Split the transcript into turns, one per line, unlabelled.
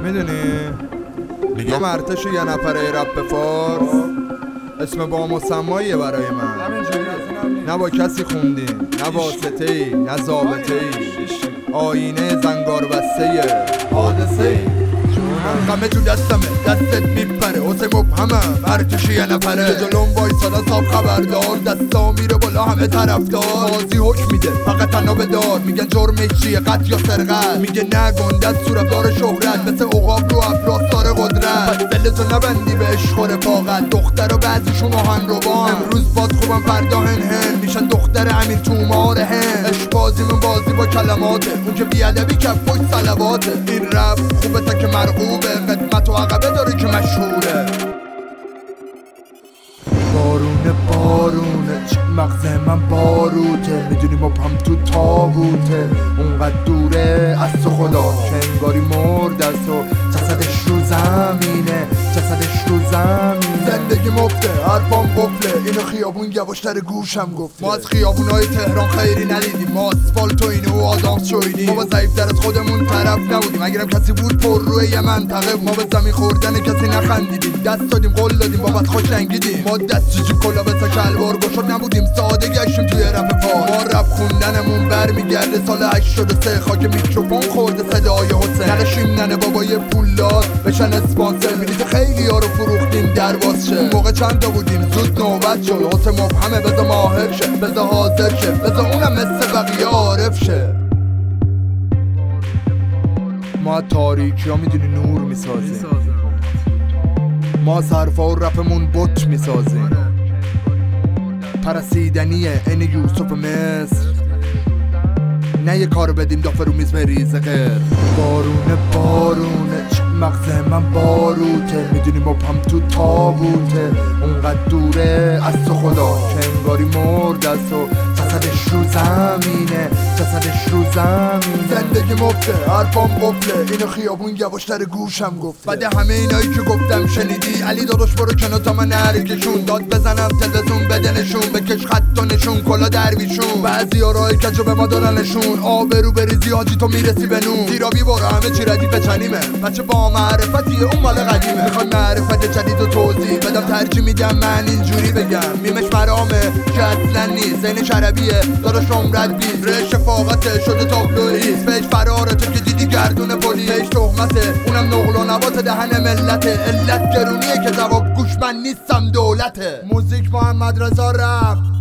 میدونی یه مرتش یه نفره رپ فارس اسم با مسماییه برای من. نه با کسی خوندیم، نه واسطه ای، نه ضابطه ای، آینه زنگار بسته حادثه ای. همه تو دستمه، دستت میپره، حسین مبهمم مرتش یه نفره که جلوم وایسادا صاحب خبردار، دستا میره بالا همه طرفدار. قاضی حکم میده فقط تنها به دار، میگن جرمش چیه قتل یا سرقت، میگه نه گندت صورتدار شهرت، مثل عقاب رو افراد داره قدرت. پس دلتو نبندی به عشق و رفاقت، دختر و بعضیشون آهن روان امروز باز خوبم فردا هن میشن دختر امیر تومار هن. عشق بازی من بازی با کلماته، اون که بیادبی کفوش صلواته. این رپ خوبه تا که مرغوبه، قدمت و عقبه داره که مشهوره. بارونه چه مغز من باروته، میدونی مبهم تو تابوته، اونقدر دوره از تو خدا که انگاری مرد از تو. جسدش رو زمینه، جسدش رو زمینه. زندگی مفته حرفام قفله، اینو خیابون یواشتر گوشم گفت. ما از خیابونای تهران خیری ندیدیم، ما اسفالت و اینو و آدامس شویدیم. ما با ضعیفتر از خودمون طرف نبودیم، اگرم کسی بود پر روی یه منطقه. ما به زمین خوردن کسی نخندیدیم، دست دادیم قول دادیم بابت خوش لنگیدیم. ما دست جیب کلا به تا کلوار گشاد نبودیم، ساده گشتیم توی رپ فار. ما رپ خوندنمون برمیگرده سال 83، خاک میکروفون خورده صدای حسین. نقشیم ننه بابای پولدار بشن اسپانسر، بلیط خیلی ها رو فروختیم درواز شه. موقع چند تا بودیم زود نوبت شد، حسین مبهمه بذار ماهر شه، بذار حاضر شه، بذار اونم مثل بقیه عارف شه. ما تاریکی ها میدونی نور میسازیم، ما صرفا و رپمون بوت میسازیم. پرسیدنیه این یوسف مصر، نه یه کار بدیم دافه رو میز بریز غیر. بارونه چه مغز من باروته، میدونی مبهم تو تابوته، اونقدر دوره از تو خدا که انگاری مرد از تو. جسدش رو زمینه، جسدش رو زمینه. زندگی مفته حرفام قفله، اینو خیابون یواشتر گوشم گفت. بعد همه اینایی که گفتم شنیدی، علی داداش برو کنار تا من نرکشون داد بزنم تلویزیون بدنشون، بکش خط و نشون کلا درویشون. بعضیا راه کجو به ما دارنشون، آبرو بریزی حاجی تو میرسی به نون. زیرابی برو همه چی ردیف چنیمه، بچه با معرفتیه اون مال قدیمه. میخوای معرفت جدید و توضیح بدم، ترجیح میدم من اینجوری بگم. میمش مرامه که اصلا نیست، زین شربیه داداش عمرت بیست. رش فاقته شده تابلویست، پیش فراره تو که دیدی گردون پلیس. پیش تهمته اونم نقل و نبات دهن ملته، علت گرونیه که جواب گوش من نیستم دولته. موزیک محمد رضا رفت